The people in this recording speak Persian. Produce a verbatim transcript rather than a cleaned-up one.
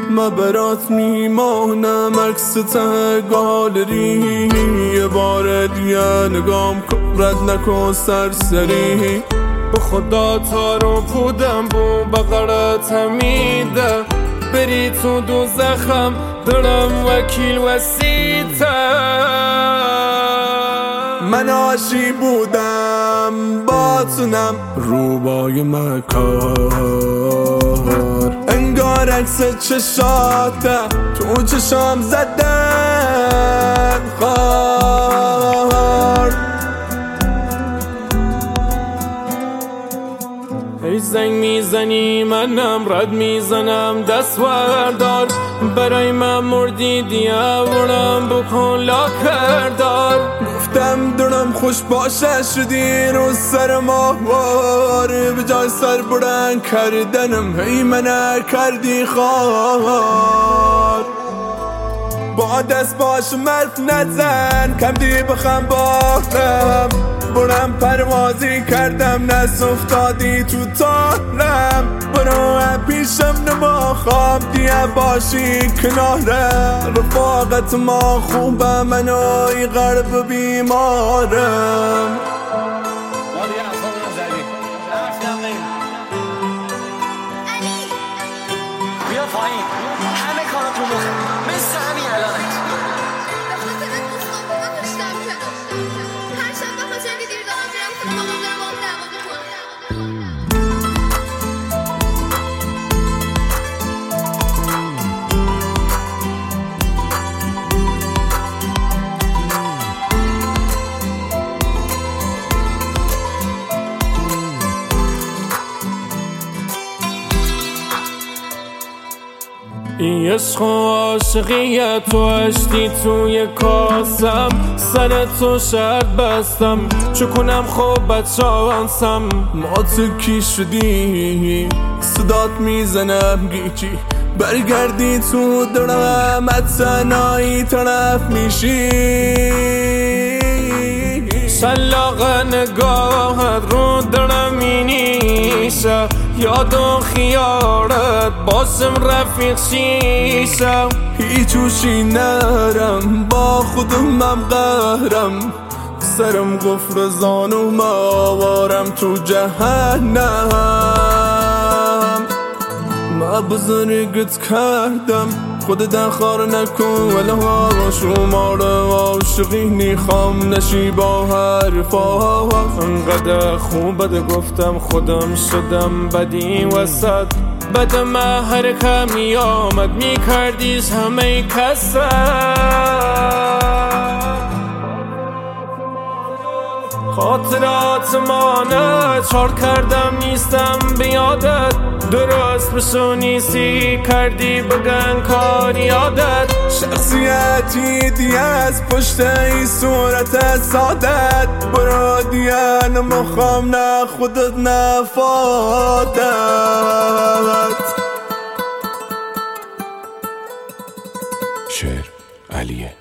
من برات میمانم عکس ته گالری. یه بار دیگه نگام کن رد نکن سرسری. به خدا تا رو پودم بو بقرت همیده بری تو دوزخم دارم وکیل وسیع‌تر. من عاشق بودم باتونم روبای مکار انگار عکس چشاته تو چشام زدن خار. ای زنگ میزنی منم رد میزنم دست وردار. برای من مردی دیوارم بکن لاکردار. گفتم دلم خوش باشه شدی رو سر ماهوار. به جای سر بلند کردنم هی منه کردی خار. با دست باش مرف نزن کم دی بخم باهم. برم پروازی کردم نست افتادی تو تارم. برو پیشم نماخوام دیگه باشی کنارم. رفاقت ما خوبه منوی غرب بیمارم. بیا پایین همه کارا تو مخه مثل همین الانت. این عشق و عاشقیت تو اشتی توی کاسم. سر تو شرط بستم چو کنم خوب بچانسم. ما تو کی شدی صدات میزنم گیچی برگردی تو دلم تنهایی طرف میشی. شلاق نگاهت رو دلم مینیشه یاد و خیالت باسم رفیق شیشه. هیچ هوشی نرم با خودمم قهرم. سرم قفل زانوم آوارم تو جهنم. ما بزرگت کردم خودت خار نکن ولی ها شماره عاشقی نیخوام نشی با حرفا. انقدر خوب بده گفتم خودم شدم بدی وسط. بد من هر کمی آمد میکردیش همه کسر. خاطرات مانه چار کردم نیستم بیادت. درست بشو نیستی کردی بگن کاری یادت. شخصیتی دیگه از پشت ای صورت سادت. برا دیگه نمخوام نه خودت نفادت. شعر علیه.